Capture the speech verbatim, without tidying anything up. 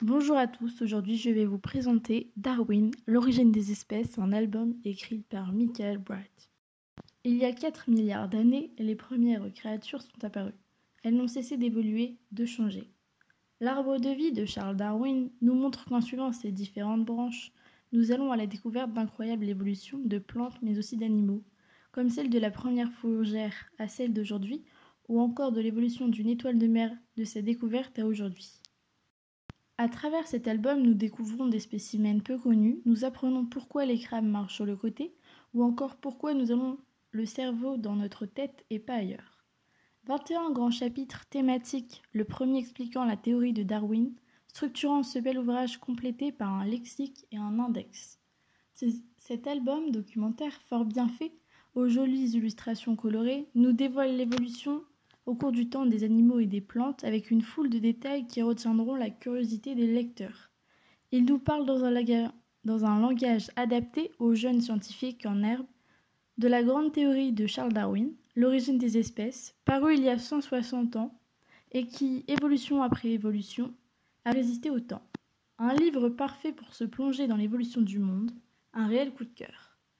Bonjour à tous, aujourd'hui je vais vous présenter Darwin, l'origine des espèces, un album écrit par Michael Bright. Il y a quatre milliards d'années, les premières créatures sont apparues. Elles n'ont cessé d'évoluer, de changer. L'arbre de vie de Charles Darwin nous montre qu'en suivant ces différentes branches, nous allons à la découverte d'incroyables évolutions de plantes mais aussi d'animaux, comme celle de la première fourgère à celle d'aujourd'hui, ou encore de l'évolution d'une étoile de mer de sa découverte à aujourd'hui. À travers cet album, nous découvrons des spécimens peu connus, nous apprenons pourquoi les crabes marchent sur le côté, ou encore pourquoi nous avons le cerveau dans notre tête et pas ailleurs. vingt et un grands chapitres thématiques, le premier expliquant la théorie de Darwin, structurant ce bel ouvrage complété par un lexique et un index. Cet album documentaire fort bien fait, aux jolies illustrations colorées, nous dévoile l'évolution au cours du temps des animaux et des plantes avec une foule de détails qui retiendront la curiosité des lecteurs. Il nous parle dans un, laga- dans un langage adapté aux jeunes scientifiques en herbe de la grande théorie de Charles Darwin, l'origine des espèces, parue il y a cent soixante ans et qui, évolution après évolution, a résisté au temps. Un livre parfait pour se plonger dans l'évolution du monde, un réel coup de cœur.